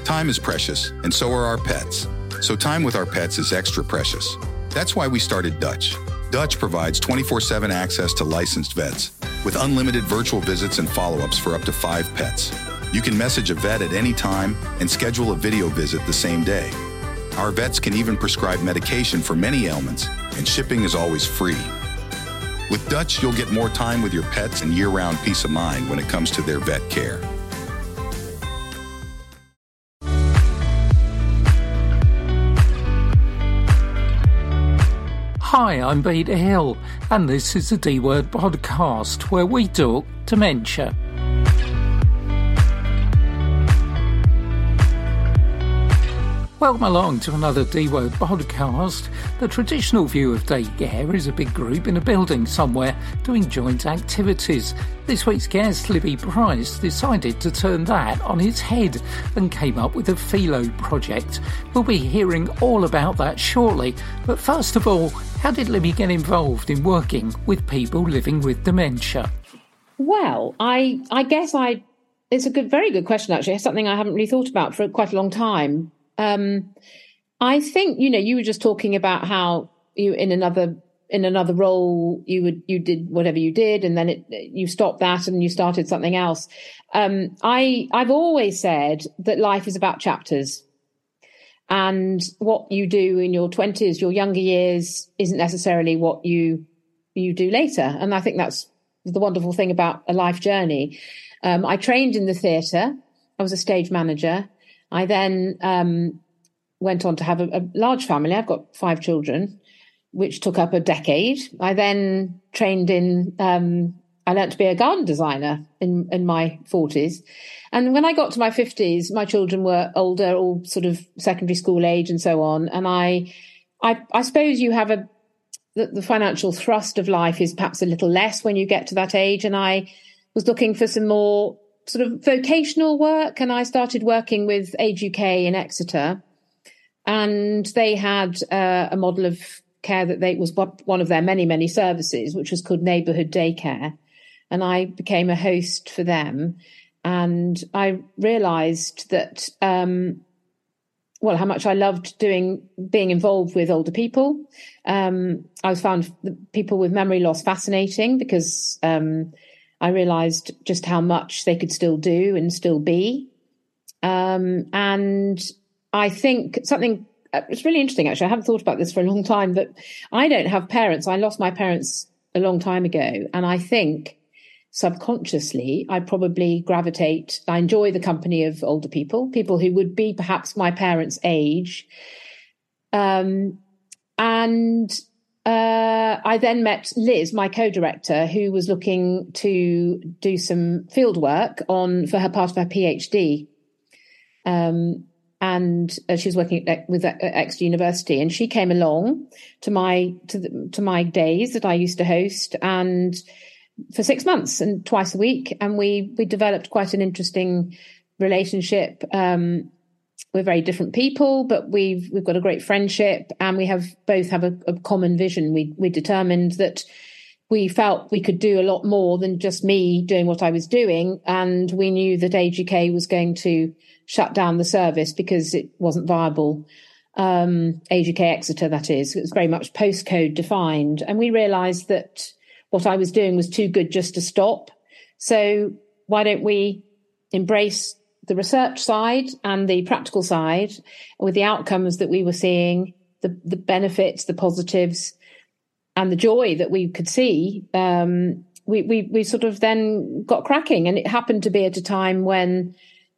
Time is precious, and so are our pets. So time with our pets is extra precious. That's why we started Dutch. Dutch provides 24/7 access to licensed vets with unlimited virtual visits and follow-ups for up to 5 pets. You can message a vet at any time and schedule a video visit the same day. Our vets can even prescribe medication for many ailments, and shipping is always free. With Dutch, you'll get more time with your pets and year-round peace of mind when it comes to their vet care. Hi, I'm Peter Hill, and this is the D-Word podcast, where we talk dementia. Welcome along to another D-Word podcast. The traditional view of day care is a big group in a building somewhere doing joint activities. This week's guest, Libby Price, decided to turn that on its head and came up with a Philo project. We'll be hearing all about that shortly, but first of all, how did Libby get involved in working with people living with dementia? Well, I guess it's a very good question, actually. It's something I haven't really thought about for quite a long time. I think, you were just talking about how you in another role you did whatever you did, and then you stopped that and you started something else. I've always said that life is about chapters, and what you do in your 20s, your younger years, isn't necessarily what you do later. And I think that's the wonderful thing about a life journey. I trained in the theatre. I was a stage manager. I then went on to have a large family. I've got 5 children, which took up a decade. I then trained I learned to be a garden designer in my 40s. And when I got to my 50s, my children were older, all sort of secondary school age and so on. And I suppose you have the financial thrust of life is perhaps a little less when you get to that age. And I was looking for some more sort of vocational work, and I started working with Age UK in Exeter, and they had a model of care that was one of their many, many services, which was called neighbourhood daycare, and I became a host for them, and I realised that how much I loved being involved with older people. I found people with memory loss fascinating because I realised just how much they could still do and still be. And I think it's really interesting, actually. I haven't thought about this for a long time, but I don't have parents. I lost my parents a long time ago. And I think subconsciously, I probably I enjoy the company of older people who would be perhaps my parents' age. I then met Liz, my co-director, who was looking to do some field work for her part of her PhD. And she was working with Exeter University, and she came along to my days that I used to host, and for 6 months and twice a week, and we developed quite an interesting relationship. We're very different people, but we've got a great friendship, and we both have a common vision. We determined that we felt we could do a lot more than just me doing what I was doing, and we knew that Age UK was going to shut down the service because it wasn't viable. Age UK Exeter, that is. It was very much postcode defined, and we realised that what I was doing was too good just to stop. So why don't we embrace the research side and the practical side with the outcomes that we were seeing, the benefits, the positives, and the joy that we could see. We sort of then got cracking, and it happened to be at a time when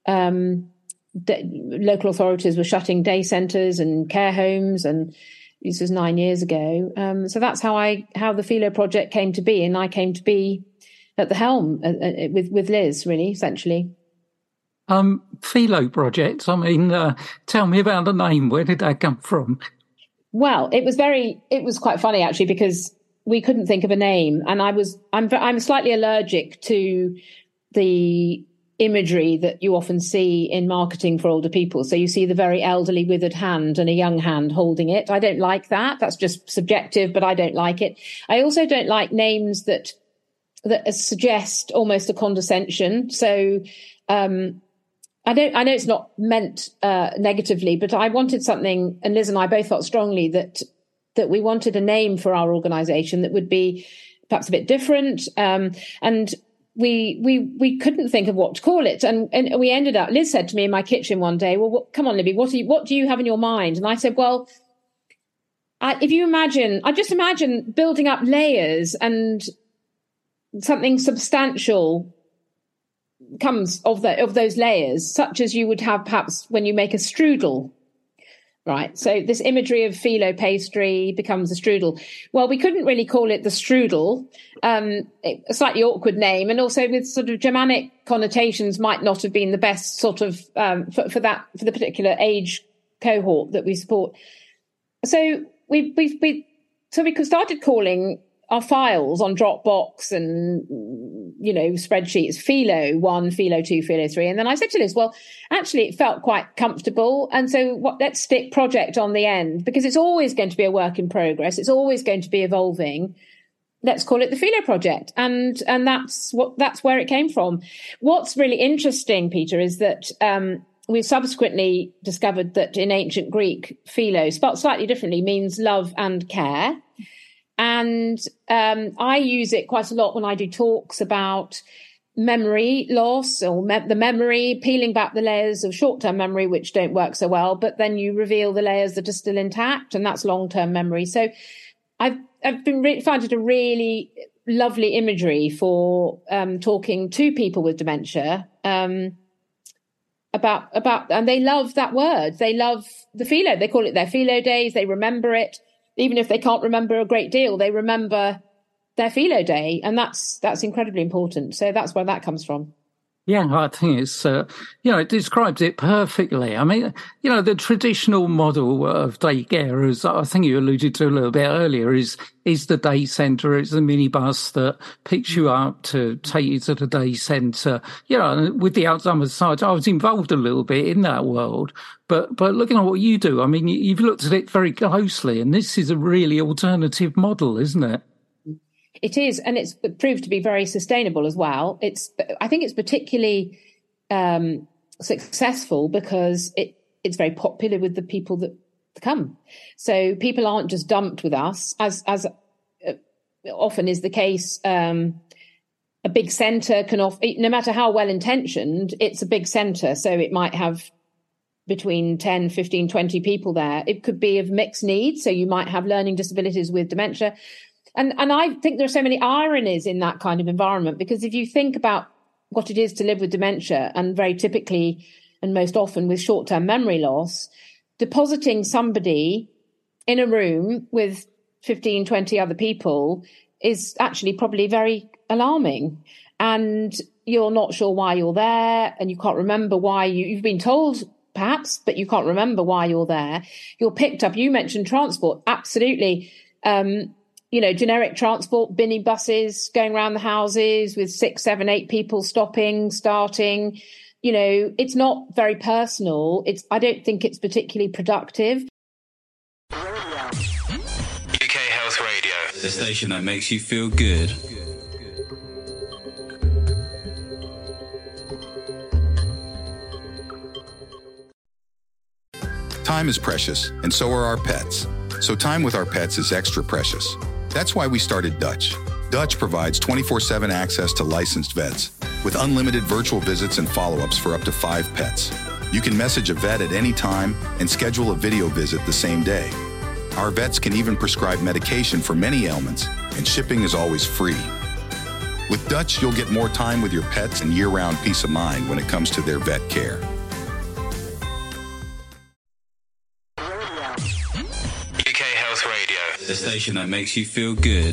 local authorities were shutting day centres and care homes, and this was 9 years ago. So that's how the Philo project came to be, and I came to be at the helm with Liz, really, essentially. Philo project, tell me about the name. Where did that come from? Well, it was quite funny, actually, because we couldn't think of a name, and I'm slightly allergic to the imagery that you often see in marketing for older people. So you see the very elderly withered hand and a young hand holding it. I don't like that. That's just subjective, but I don't like it. I also don't like names that suggest almost a condescension. So I know it's not meant negatively, but I wanted something, and Liz and I both felt strongly that we wanted a name for our organisation that would be perhaps a bit different, and we couldn't think of what to call it, and we ended up. Liz said to me in my kitchen one day, "Well, come on, Libby, what do you have in your mind?" And I said, "Well, if you imagine, I just imagine building up layers, and something substantial comes of those layers, such as you would have perhaps when you make a strudel." Right. So this imagery of phyllo pastry becomes a strudel. Well, we couldn't really call it the strudel, a slightly awkward name, and also with sort of Germanic connotations might not have been the best sort of for the particular age cohort that we support. So we started calling our files on Dropbox and, spreadsheets, Phyllo 1, Phyllo 2, Phyllo 3. And then I said to Liz, well, actually, it felt quite comfortable. And so let's stick project on the end, because it's always going to be a work in progress. It's always going to be evolving. Let's call it the Phyllo Project. And that's where it came from. What's really interesting, Peter, is that we subsequently discovered that in ancient Greek, philo, spelled slightly differently, means love and care. And I use it quite a lot when I do talks about memory loss or the memory, peeling back the layers of short-term memory, which don't work so well, but then you reveal the layers that are still intact, and that's long-term memory. So I've found it a really lovely imagery for talking to people with dementia about, and they love that word. They love the philo. They call it their philo days. They remember it. Even if they can't remember a great deal, they remember their philo day. And that's incredibly important. So that's where that comes from. Yeah, I think it's, it describes it perfectly. I mean, the traditional model of daycare, as I think you alluded to a little bit earlier, is the day centre. It's the minibus that picks you up to take you to the day centre. With the Alzheimer's Society, I was involved a little bit in that world. But looking at what you do, I mean, you've looked at it very closely, and this is a really alternative model, isn't it? It is, and it's proved to be very sustainable as well. I think it's particularly successful because it's very popular with the people that come. So people aren't just dumped with us, as often is the case. A big centre can offer, no matter how well intentioned, it's a big centre. So it might have between 10, 15, 20 people there. It could be of mixed needs. So you might have learning disabilities with dementia. And I think there are so many ironies in that kind of environment, because if you think about what it is to live with dementia, and very typically and most often with short-term memory loss, depositing somebody in a room with 15, 20 other people is actually probably very alarming. And you're not sure why you're there, and you can't remember why you've been told perhaps, but you can't remember why you're there. You're picked up. You mentioned transport. Absolutely. Generic transport, binny buses going around the houses with 6, 7, 8 people stopping, starting. It's not very personal. I don't think it's particularly productive. UK Health Radio, the station that makes you feel good. Time is precious, and so are our pets. So time with our pets is extra precious. That's why we started Dutch. Dutch provides 24/7 access to licensed vets with unlimited virtual visits and follow-ups for up to 5 pets. You can message a vet at any time and schedule a video visit the same day. Our vets can even prescribe medication for many ailments, and shipping is always free. With Dutch, you'll get more time with your pets and year-round peace of mind when it comes to their vet care. The station that makes you feel good.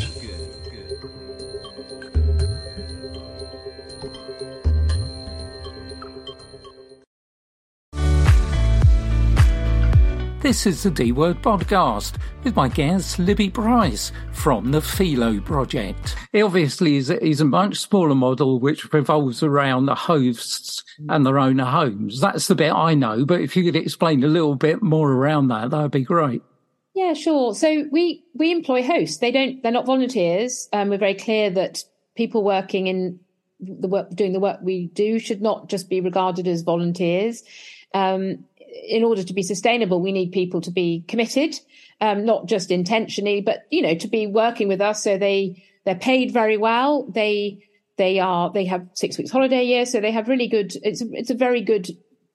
This is the D-Word podcast with my guest Libby Bryce from the Phyllo Project. It obviously is a much smaller model which revolves around the hosts and their owner homes. That's the bit I know, but if you could explain a little bit more around that would be great. Yeah, sure. So we employ hosts. They're not volunteers. We're very clear that people working in doing the work we do should not just be regarded as volunteers. In order to be sustainable, we need people to be committed, not just intentionally, but, to be working with us. So they're paid very well. They have 6 weeks holiday a year. So they have really good, it's a very good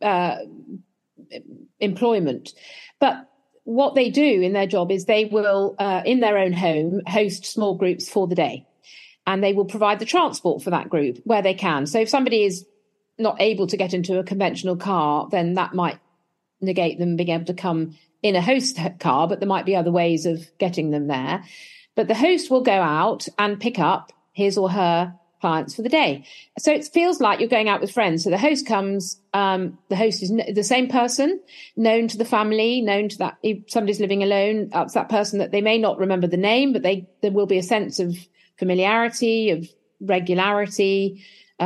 employment. But what they do in their job is they will, in their own home, host small groups for the day. And they will provide the transport for that group where they can. So if somebody is not able to get into a conventional car, then that might negate them being able to come in a host car, but there might be other ways of getting them there. But the host will go out and pick up his or her clients for the day. So it feels like you're going out with friends. So the host comes, the host is the same person, known to the family, known to that if somebody's living alone, it's that person that they may not remember the name, but there will be a sense of familiarity, of regularity,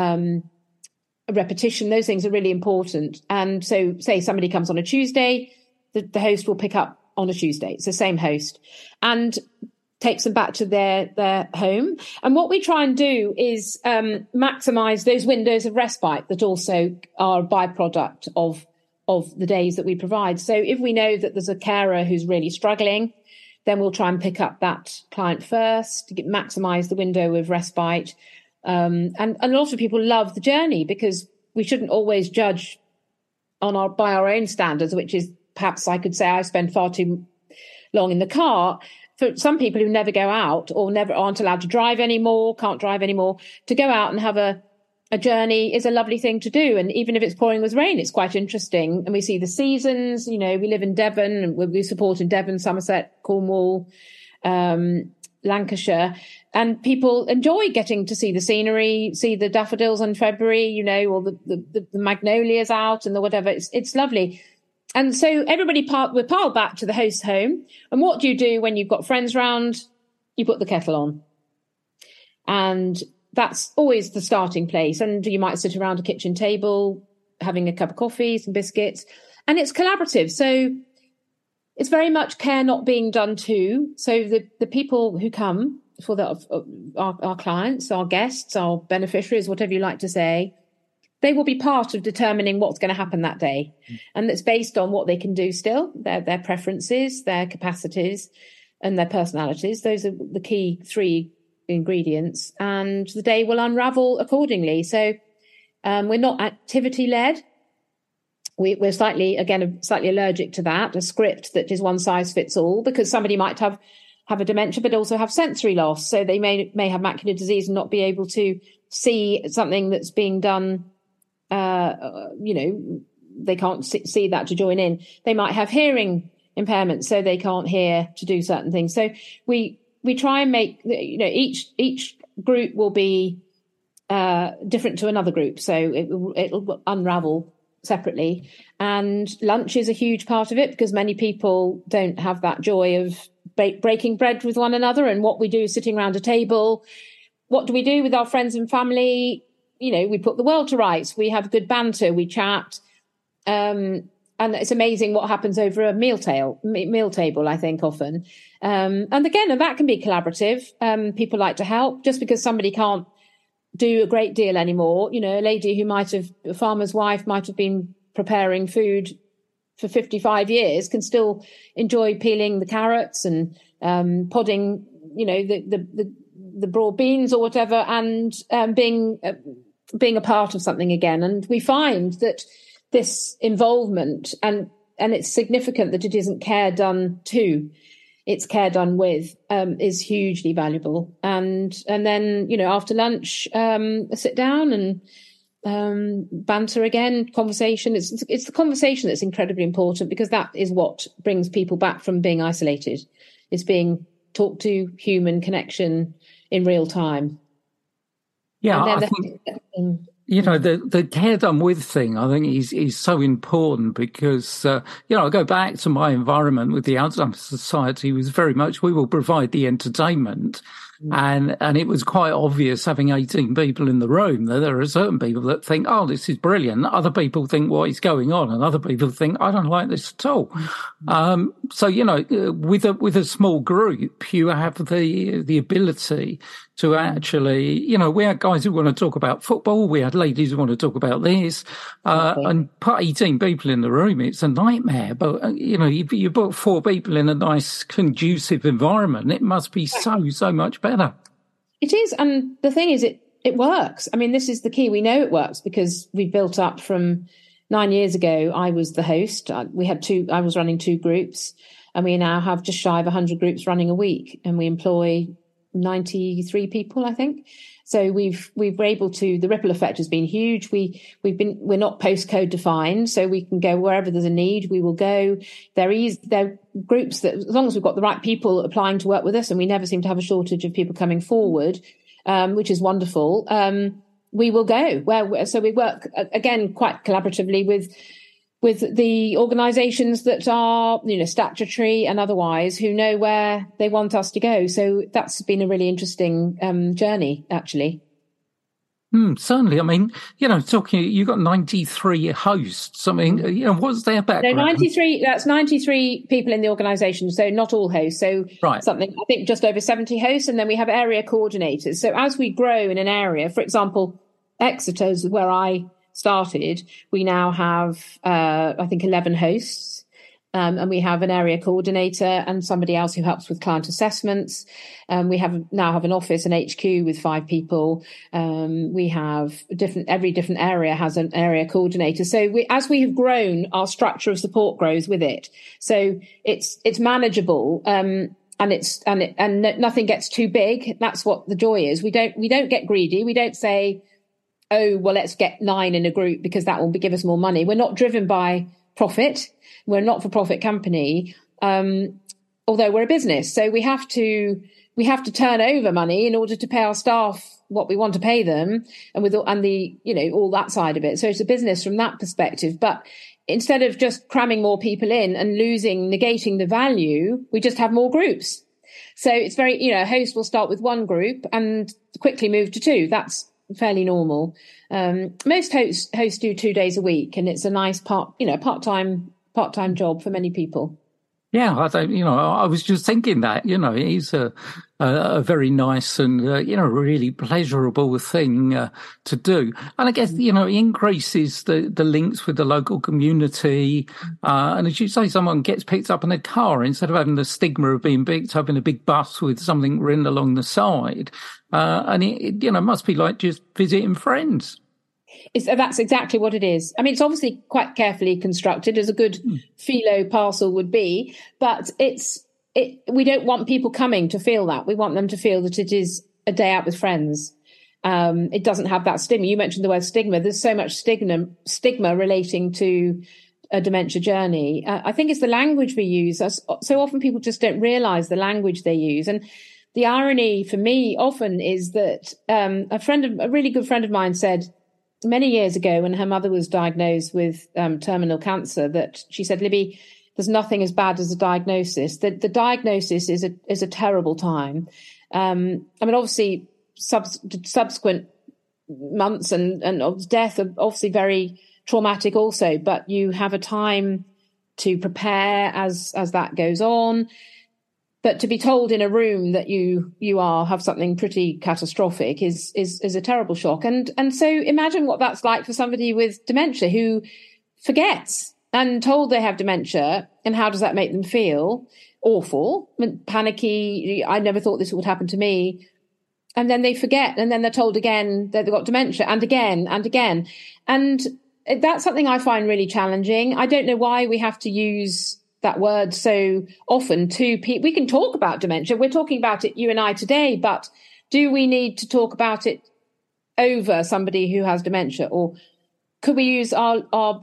repetition. Those things are really important. And so say somebody comes on a Tuesday, the host will pick up on a Tuesday. It's the same host and takes them back to their home. And what we try and do is maximize those windows of respite that also are a byproduct of the days that we provide. So if we know that there's a carer who's really struggling, then we'll try and pick up that client first to maximize the window of respite. And a lot of people love the journey because we shouldn't always judge by our own standards, which is perhaps I could say I spend far too long in the car. For some people who never go out or never aren't allowed to drive anymore, can't drive anymore, to go out and have a journey is a lovely thing to do. And even if it's pouring with rain, it's quite interesting. And we see the seasons, we live in Devon and we support in Devon, Somerset, Cornwall, Lancashire, and people enjoy getting to see the scenery, see the daffodils in February, or the magnolias out and the whatever. It's lovely. And so everybody we're piled back to the host's home. And what do you do when you've got friends round? You put the kettle on. And that's always the starting place. And you might sit around a kitchen table, having a cup of coffee, some biscuits, and it's collaborative. So it's very much care not being done to. So the people who come for our clients, our guests, our beneficiaries, whatever you like to say, they will be part of determining what's going to happen that day. And it's based on what they can do still, their preferences, their capacities, and their personalities. Those are the key 3 ingredients. And the day will unravel accordingly. So we're not activity-led. We're slightly allergic to that, a script that is one size fits all, because somebody might have a dementia, but also have sensory loss. So they may have macular disease and not be able to see something that's being done. They can't see that to join in. They might have hearing impairment, so they can't hear to do certain things. So we try and make, each group will be different to another group. So it'll unravel separately. And lunch is a huge part of it because many people don't have that joy of breaking bread with one another. And what we do is sitting around a table. What do we do with our friends and family? We put the world to rights. We have good banter. We chat. And it's amazing what happens over a meal table, I think, often. And again, that can be collaborative. People like to help. Just because somebody can't do a great deal anymore, a lady who a farmer's wife might have been preparing food for 55 years can still enjoy peeling the carrots and podding, the broad beans or whatever, and being a part of something again. And we find that this involvement, and it's significant that it isn't care done to, it's care done with, is hugely valuable. And then, after lunch, sit down and banter again, conversation. It's the conversation that's incredibly important, because that is what brings people back from being isolated. It's being talked to, human connection in real time. Yeah, I think, the care done with thing, I think is so important because, I go back to my environment with the Alzheimer's Society was very much, we will provide the entertainment. And it was quite obvious, having 18 people in the room, that there are certain people that think, oh, this is brilliant. Other people think, what is going on? And other people think, I don't like this at all. So, with a small group, you have the ability to actually, we had guys who want to talk about football. We had ladies who want to talk about this, and put 18 people in the room. It's a nightmare. But, if you put 4 people in a nice, conducive environment, it must be so much better. It is. And the thing is, it works. I mean, this is the key. We know it works because we built up from 9 years ago. I was the host. I was running 2 groups, and we now have just shy of 100 groups running a week, and we employ 93 people, I think. So we're able to, the ripple effect has been huge. We're not postcode defined, so we can go wherever there's a need, we will go. There are groups that, as long as we've got the right people applying to work with us, and we never seem to have a shortage of people coming forward, which is wonderful. We will go so we work again quite collaboratively with the organisations that are, statutory and otherwise, who know where they want us to go. So that's been a really interesting journey, actually. Certainly. I mean, you've got 93 hosts. I mean, what's their background? No, 93, that's 93 people in the organisation. So not all hosts. So something, I think just over 70 hosts. And then we have area coordinators. So as we grow in an area, for example, Exeter is where I started, we now have, I think, 11 hosts. And we have an area coordinator and somebody else who helps with client assessments. We now have an office, an HQ with 5 people. We have every different area has an area coordinator. So as we have grown, our structure of support grows with it. So it's manageable. And nothing gets too big. That's what the joy is. We don't get greedy. We don't say, oh, well, let's get 9 in a group because that will give us more money. We're not driven by profit. We're a not-for-profit company, although we're a business. So we have to turn over money in order to pay our staff what we want to pay them, and all that side of it. So it's a business from that perspective. But instead of just cramming more people in and negating the value, we just have more groups. So it's very, a host will start with 1 group and quickly move to 2. That's fairly normal. Most hosts do 2 days a week, and it's a nice part-time job for many people. Yeah, I was just thinking that, it is a very nice and, really pleasurable thing to do. And I guess, it increases the links with the local community. And as you say, someone gets picked up in a car instead of having the stigma of being picked up in a big bus with something written along the side. And it must be like just visiting friends. That's exactly what it is. I mean, it's obviously quite carefully constructed, as a good philo parcel would be, but we don't want people coming to feel that. We want them to feel that it is a day out with friends. It doesn't have that stigma. You mentioned the word stigma. There's so much stigma relating to a dementia journey. I think it's the language we use. So often people just don't realise the language they use. And the irony for me often is that a really good friend of mine said, many years ago, when her mother was diagnosed with terminal cancer, that she said, Libby, there's nothing as bad as a diagnosis. The diagnosis is a terrible time. I mean, obviously, subsequent months and of death are obviously very traumatic also, but you have a time to prepare as that goes on. But to be told in a room that you have something pretty catastrophic is a terrible shock. And so imagine what that's like for somebody with dementia who forgets and told they have dementia. And how does that make them feel? Awful, panicky. I never thought this would happen to me. And then they forget. And then they're told again that they've got dementia, and again and again. And that's something I find really challenging. I don't know why we have to use that word so often to people. We can talk about dementia. We're talking about it, you and I, today, but do we need to talk about it over somebody who has dementia? Or could we use I'll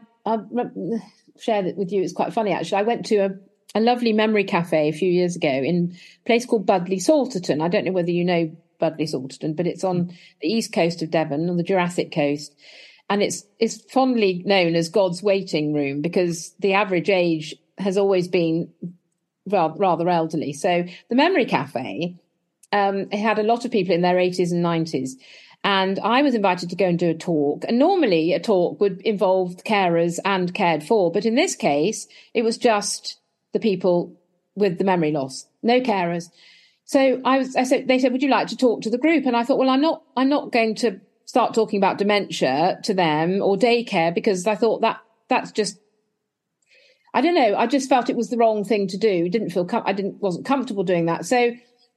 share that with you. It's quite funny, actually. I went to a lovely memory cafe a few years ago in a place called Budleigh Salterton. I don't know whether you know Budleigh Salterton, but it's on the east coast of Devon, on the Jurassic coast. And it's fondly known as God's waiting room because the average age has always been rather elderly. So the memory cafe, it had a lot of people in their 80s and 90s. And I was invited to go and do a talk. And normally a talk would involve carers and cared for. But in this case, it was just the people with the memory loss, no carers. So they said, would you like to talk to the group? And I thought, well, I'm not going to start talking about dementia to them or daycare, because I thought that's just, I don't know. I just felt it was the wrong thing to do. Wasn't comfortable doing that. So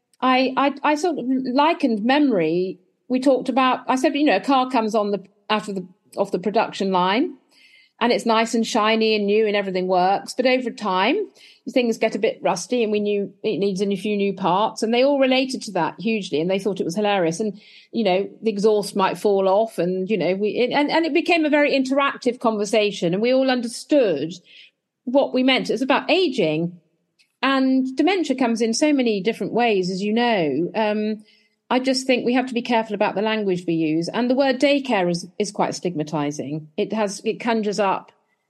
I sort of likened memory. We talked about, I said, a car comes off the production line, and it's nice and shiny and new and everything works. But over time, things get a bit rusty, and we knew it needs a few new parts, and they all related to that hugely, and they thought it was hilarious. And, the exhaust might fall off, and, it became a very interactive conversation, and we all understood what we meant. It was about aging, and dementia comes in so many different ways, as you know. I just think we have to be careful about the language we use. And the word daycare is quite stigmatizing. It conjures up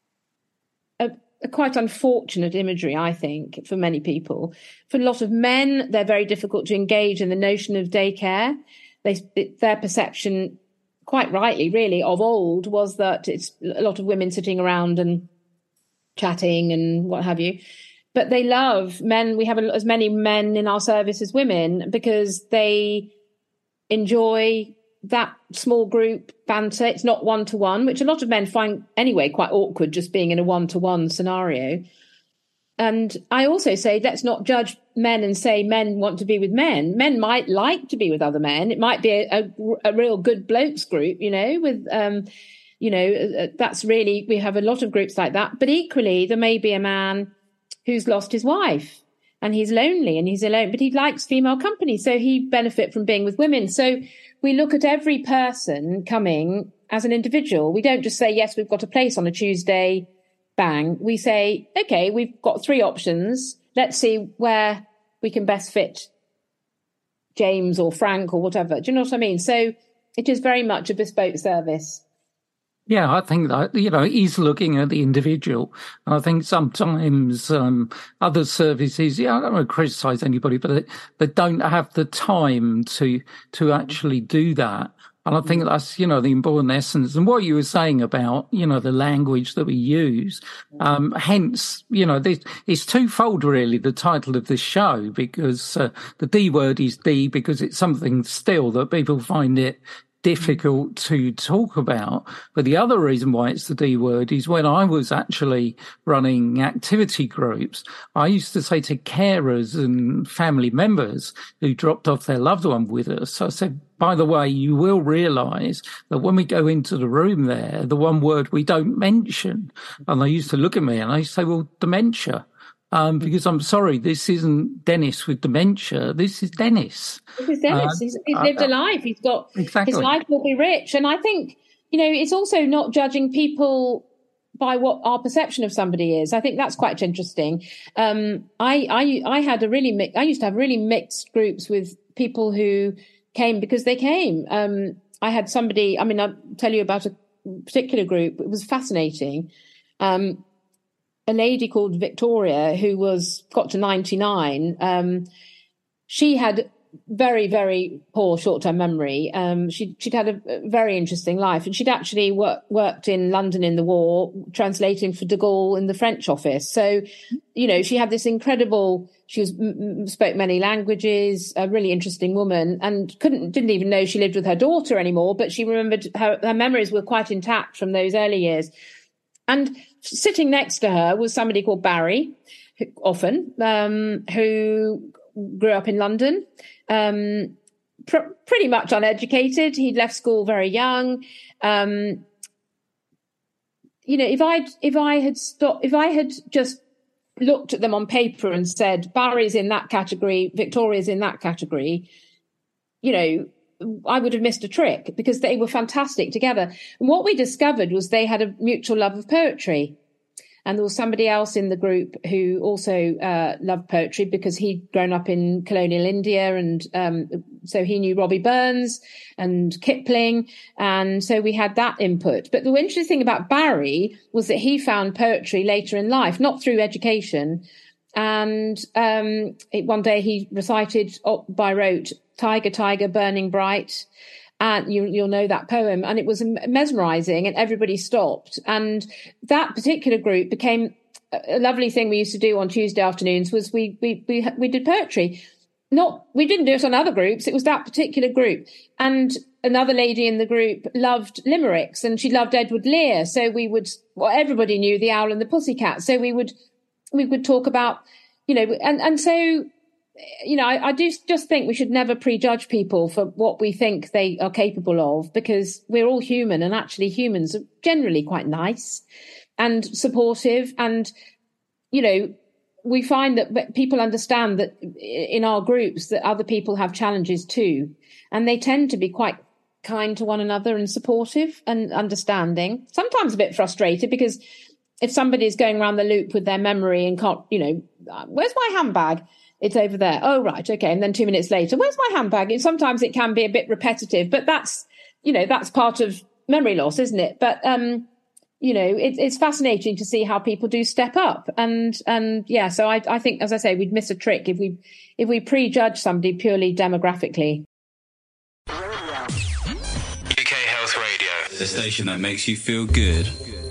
a quite unfortunate imagery, I think, for many people. For a lot of men, they're very difficult to engage in the notion of daycare. Their perception, quite rightly, really, of old, was that it's a lot of women sitting around and chatting and what have you. But they love men. We have as many men in our service as women, because they enjoy that small group banter. It's not one-to-one, which a lot of men find anyway quite awkward, just being in a one-to-one scenario. And I also say, let's not judge men and say men want to be with men. Men might like to be with other men. It might be a real good blokes group, with, that's really, we have a lot of groups like that. But equally, there may be a man who's lost his wife, and he's lonely and he's alone, but he likes female company, so he benefit from being with women. So we look at every person coming as an individual. We don't just say, yes, we've got a place on a Tuesday, bang. We say, okay, we've got 3 options. Let's see where we can best fit James or Frank or whatever. Do you know what I mean? So it is very much a bespoke service. Yeah, I think that, he's looking at the individual. I think sometimes other services, I don't want to criticise anybody, but they don't have the time to actually do that. And I think that's, the important essence. And what you were saying about, the language that we use, hence, it's twofold really, the title of this show, because the D word is D because it's something still that people find it difficult to talk about. But the other reason why it's the D word is when I was actually running activity groups, I used to say to carers and family members who dropped off their loved one with us, I said, by the way, you will realise that when we go into the room there, the one word we don't mention, and they used to look at me and I used to say, well, dementia. Because I'm sorry, this isn't Dennis with dementia. This is Dennis. This is Dennis. He's lived a life. He's got, exactly. His life will be rich. And I think, it's also not judging people by what our perception of somebody is. I think that's quite interesting. I used to have really mixed groups with people who came because they came. I had somebody, I'll tell you about a particular group. It was fascinating. A lady called Victoria, who got to 99. She had very, very poor short-term memory. She'd had a very interesting life, and she'd actually worked in London in the war, translating for de Gaulle in the French office. So, she had this incredible. She spoke many languages, a really interesting woman, and didn't even know she lived with her daughter anymore. But she remembered her memories were quite intact from those early years. And sitting next to her was somebody called Barry, who grew up in London, pretty much uneducated. He'd left school very young. If I had just looked at them on paper and said Barry's in that category, Victoria's in that category, I would have missed a trick, because they were fantastic together. And what we discovered was they had a mutual love of poetry. And there was somebody else in the group who also loved poetry, because he'd grown up in colonial India. And so he knew Robbie Burns and Kipling. And so we had that input. But the interesting thing about Barry was that he found poetry later in life, not through education. And one day he recited by rote, "Tiger, tiger, burning bright." And you'll know that poem. And it was mesmerizing, and everybody stopped. And that particular group became a lovely thing we used to do on Tuesday afternoons was we did poetry. We didn't do it on other groups. It was that particular group. And another lady in the group loved limericks, and she loved Edward Lear. So everybody knew The Owl and the Pussycat. So we would talk about, and so, I do just think we should never prejudge people for what we think they are capable of, because we're all human, and actually humans are generally quite nice and supportive. And, we find that people understand that in our groups that other people have challenges too. And they tend to be quite kind to one another and supportive and understanding, sometimes a bit frustrated, because if somebody is going around the loop with their memory and can't, where's my handbag? It's over there. Oh, right. Okay. And then 2 minutes later, where's my handbag? And sometimes it can be a bit repetitive, but that's part of memory loss, isn't it? But, it's fascinating to see how people do step up. And yeah, so I think, as I say, we'd miss a trick if we prejudge somebody purely demographically. UK Health Radio, the station that makes you feel good.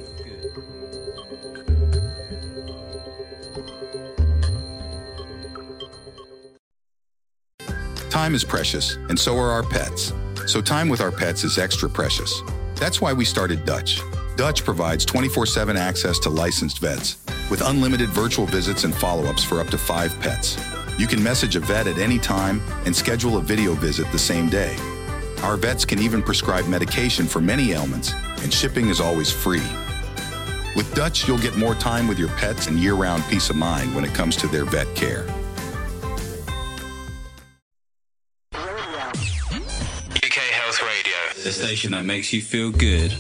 Time is precious, and so are our pets. So time with our pets is extra precious. That's why we started Dutch. Dutch provides 24/7 access to licensed vets with unlimited virtual visits and follow-ups for up to 5 pets. You can message a vet at any time and schedule a video visit the same day. Our vets can even prescribe medication for many ailments, and shipping is always free. With Dutch, you'll get more time with your pets and year-round peace of mind when it comes to their vet care. UK Health Radio, the station that makes you feel good.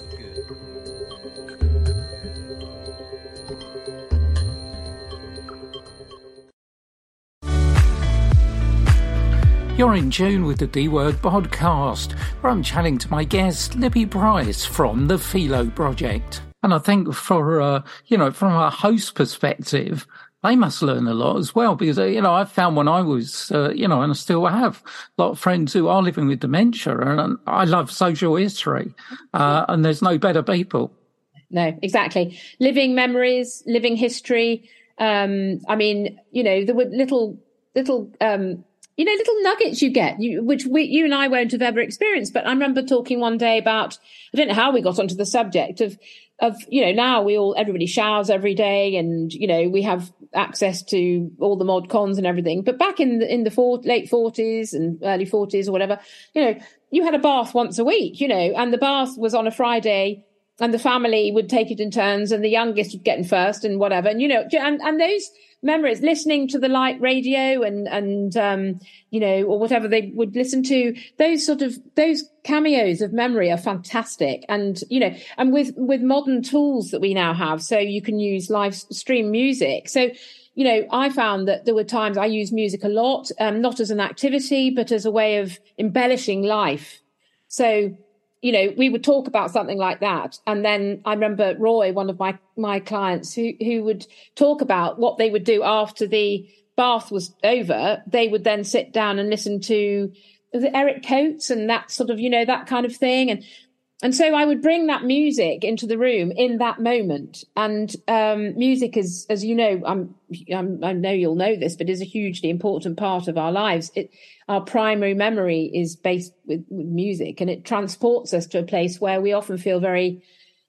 You're in tune with the D-Word podcast, where I'm chatting to my guest, Libby Price from the Philo Project. And I think from a host perspective, they must learn a lot as well, because, I found when I was, and I still have a lot of friends who are living with dementia, and I love social history, and there's no better people. No, exactly. Living memories, living history. There were little nuggets you get, which you and I won't have ever experienced. But I remember talking one day about, I don't know how we got onto the subject of now everybody showers every day, and, we have access to all the mod cons and everything. But back in the late 40s and early 40s or whatever, you had a bath once a week, and the bath was on a Friday, and the family would take it in turns, and the youngest would get in first and whatever. And, and those memories, listening to the light radio and or whatever they would listen to, those cameos of memory are fantastic. And, and with modern tools that we now have, so you can use live stream music. So, I found that there were times I used music a lot, not as an activity, but as a way of embellishing life. So, we would talk about something like that. And then I remember Roy, one of my clients, who would talk about what they would do after the bath was over. They would then sit down and listen to Eric Coates and that sort of, that kind of thing. And so I would bring that music into the room in that moment. And music is, as you know, I know you'll know this, but is a hugely important part of our lives. Our primary memory is based with music, and it transports us to a place where we often feel very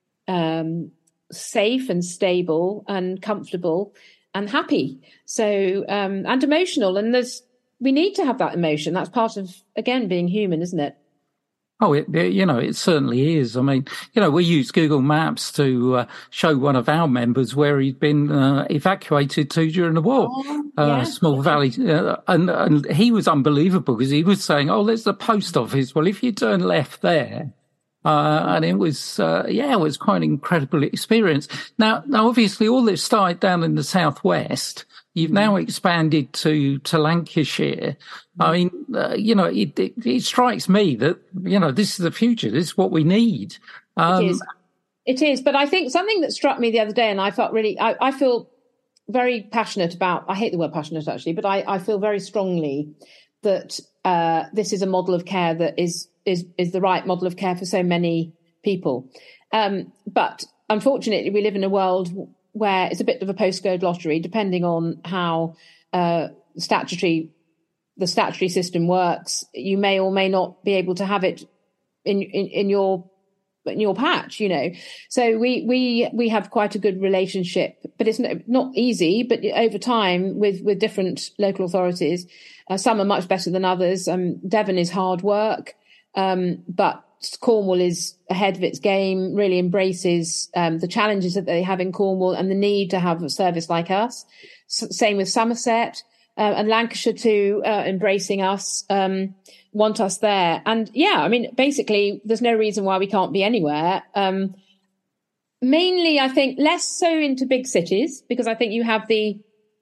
safe and stable and comfortable and happy. So, and emotional. And we need to have that emotion. That's part of, again, being human, isn't it? Oh, it certainly is. I mean, we use Google Maps to show one of our members where he'd been evacuated to during the war, Small Valley. And he was unbelievable, because he was saying, oh, there's the post office. Well, if you turn left there, and it was, it was quite an incredible experience. Now, obviously, all this started down in the southwest. You've now expanded to Lancashire. I mean, it strikes me that, this is the future. This is what we need. It is. But I think something that struck me the other day, and I felt really, I feel very passionate about, I hate the word passionate actually, but I feel very strongly that this is a model of care that is the right model of care for so many people. But unfortunately, we live in a world where it's a bit of a postcode lottery, depending on how the statutory system works. You may or may not be able to have it in your patch, So we have quite a good relationship, but it's not easy. But over time, with different local authorities, some are much better than others. Devon is hard work, but Cornwall is ahead of its game. Really embraces the challenges that they have in Cornwall and the need to have a service like us. Same with Somerset. And Lancashire too, embracing us, want us there. And basically there's no reason why we can't be anywhere. Mainly, I think less so into big cities, because I think you have the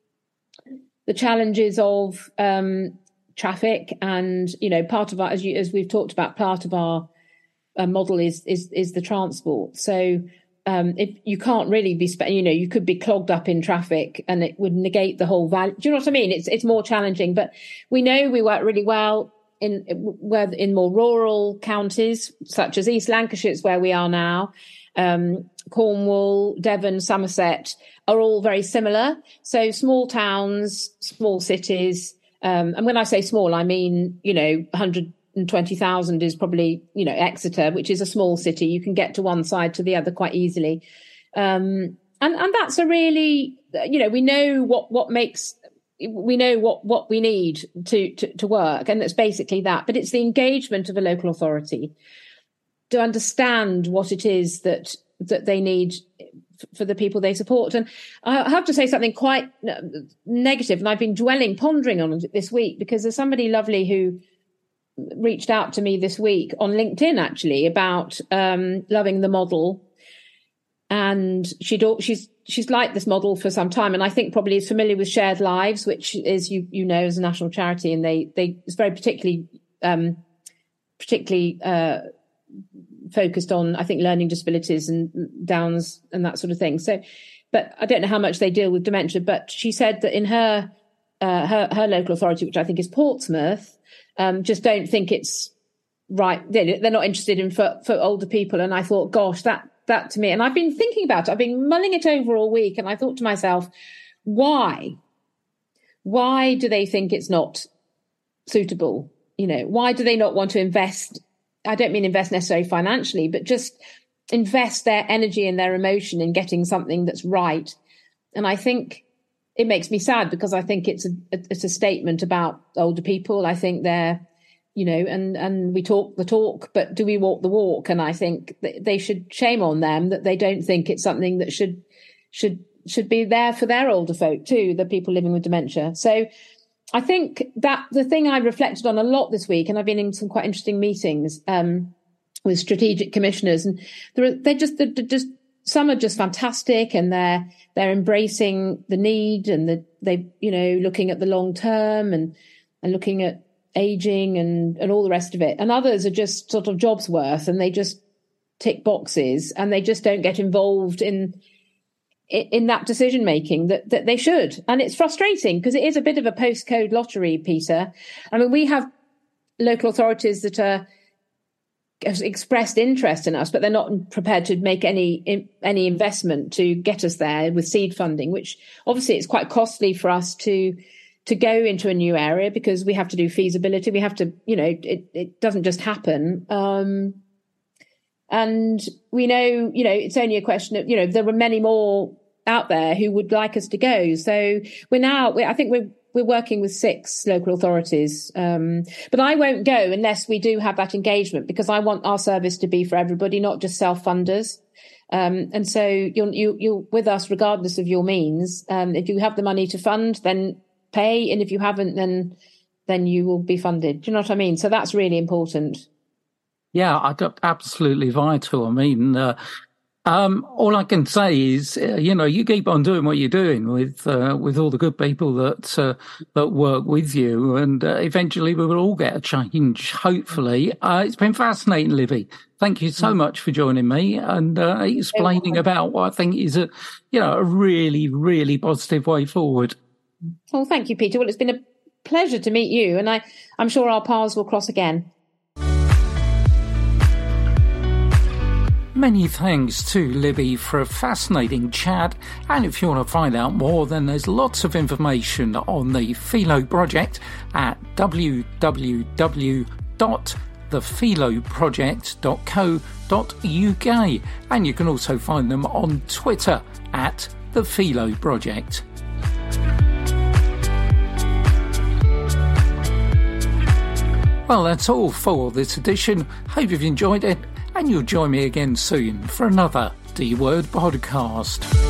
challenges of traffic, and part of our, as we've talked about, part of our model is the transport. So if you can't really be, you could be clogged up in traffic and it would negate the whole value. Do you know what I mean? It's more challenging, but we know we work really well in more rural counties, such as East Lancashire, is where we are now. Cornwall, Devon, Somerset are all very similar. So small towns, small cities. And when I say small, I mean, 120,000 is probably, Exeter, which is a small city. You can get to one side to the other quite easily. And that's a really, we know what makes, we know what we need to work. And that's basically that. But it's the engagement of a local authority to understand what it is that they need for the people they support. And I have to say something quite negative, and I've been pondering on it this week, because there's somebody lovely who reached out to me this week on LinkedIn, actually, about loving the model. And she's liked this model for some time, and I think probably is familiar with Shared Lives, which is, is a national charity, and it's very particularly focused on, I think, learning disabilities and Downs and that sort of thing. So, but I don't know how much they deal with dementia. But she said that in her local authority, which I think is Portsmouth, just don't think it's right. They're not interested in for older people. And I thought, gosh, that to me, and I've been thinking about it. I've been mulling it over all week, and I thought to myself, why do they think it's not suitable? Why do they not want to invest? I don't mean invest necessarily financially, but just invest their energy and their emotion in getting something that's right. And I think it makes me sad, because I think it's a statement about older people. I think they're, and we talk the talk, but do we walk the walk? And I think they should, shame on them that they don't think it's something that should be there for their older folk too, the people living with dementia. So I think that the thing I reflected on a lot this week, and I've been in some quite interesting meetings with strategic commissioners, and they're just some are just fantastic, and they're embracing the need, and they looking at the long term and looking at aging and all the rest of it. And others are just sort of jobs worth, and they just tick boxes, and they just don't get involved in that decision making that they should. And it's frustrating, because it is a bit of a postcode lottery, Peter. I mean, we have local authorities that have expressed interest in us, but they're not prepared to make any investment to get us there with seed funding, which obviously it's quite costly for us to go into a new area, because we have to do feasibility. We have to, it doesn't just happen. And we know, it's only a question of, there were many more out there who would like us to go. So I think we're working with 6 local authorities. But I won't go unless we do have that engagement, because I want our service to be for everybody, not just self-funders. And so you're with us regardless of your means. If you have the money to fund, then pay. And if you haven't, then you will be funded. Do you know what I mean? So that's really important. Yeah, absolutely vital. I mean, all I can say is, you keep on doing what you're doing with all the good people that work with you, and eventually we will all get a change, hopefully. It's been fascinating, Livy. Thank you so much for joining me and explaining about what I think is a really, really positive way forward. Well, thank you, Peter. Well, it's been a pleasure to meet you, and I'm sure our paths will cross again. Many thanks to Libby for a fascinating chat, and if you want to find out more, then there's lots of information on the Philo project at www.thephiloproject.co.uk, and you can also find them on Twitter at the Philo Project. Well, that's all for this edition. Hope you've enjoyed it, and you'll join me again soon for another D-Word podcast.